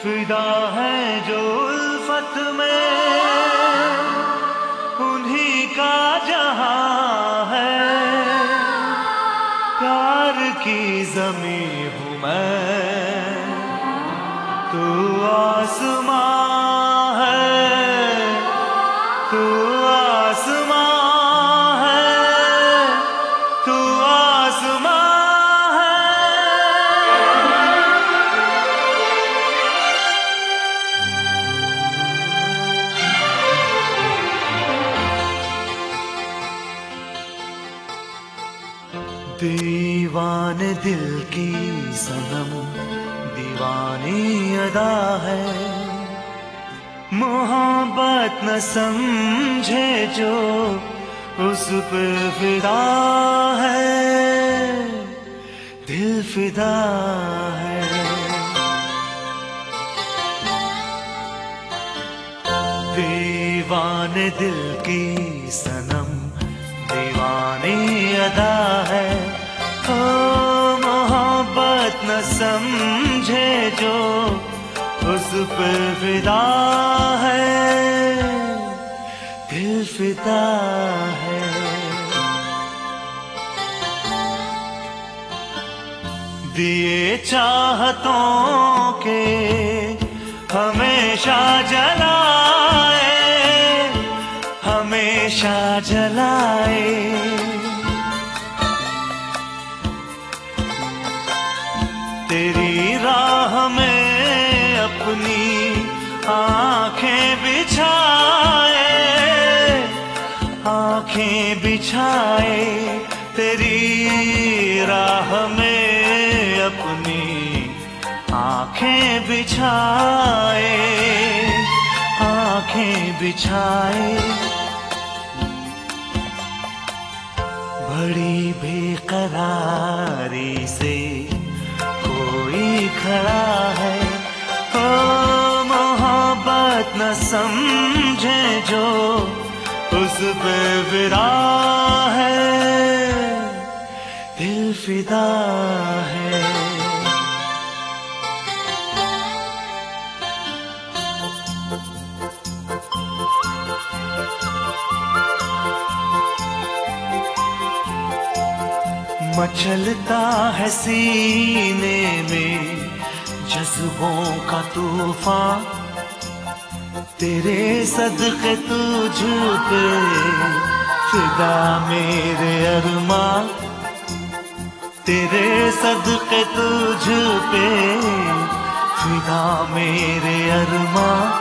फिदा है जो उल्फत में उन्हीं का जहां है। प्यार की ज़मीं हूँ मैं, तू आसमां है, तू आसमां है, तू आसमां है। दीवाने दिल की सनम दीवानी अदा है, मोहब्बत न समझे जो उस पे फिदा है, दिल फिदा है। दीवाने दिल की सनम दीवानी अदा है, ओ मोहब्बत न समझे जो उस पे फिदा है, दिल फिदा है। दिए चाहतों के हमेशा जलाए, हमेशा जलाए। तेरी राह में अपनी आंखें बिछाए, आंखें बिछाए। तेरी राह में अपनी आंखें बिछाए, आंखें बिछाए। बड़ी बेकरारी से कोई खड़ा है, ओ मोहब्बत न समझे जो उस पे फिदा है, दिल फिदा है। मचलता है सीने में जज्बों का तूफान, तेरे सदके तुझ पे फिदा मेरे अरमान, तेरे सदके तुझ पे फिदा मेरे अरमान।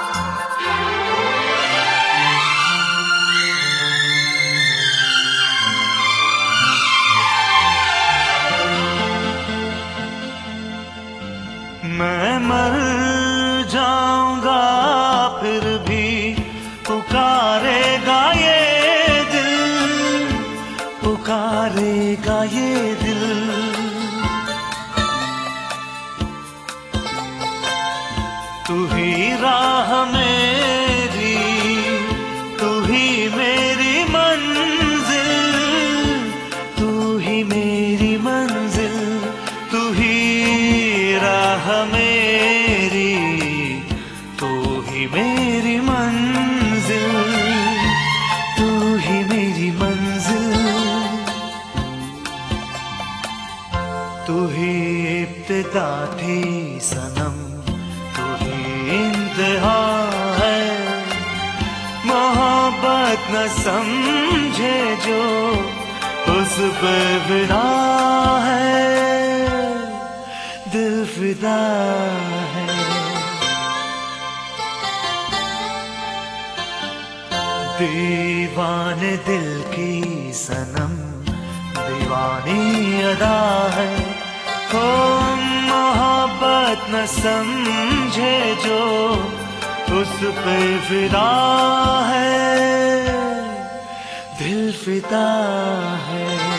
मैं मर जाऊंगा फिर भी पुकारेगा ये दिल, पुकारेगा ये दिल। तू ही राह मेरी, तू ही मेरी मंजिल, तू ही मेरी मंजिल। तू ही राह मेरी, तू ही मेरी मंजिल, तू ही मेरी मंजिल। तू ही इब्तिदा थी सनम, तू ही इंतहा है। मोहब्बत न समझे जो उस पे फिदा है, दिल फिदा है। दीवाने दिल की सनम दीवानी अदा है, हो मोहब्बत न समझे जो उस पे फिदा है, दिल फिदा है।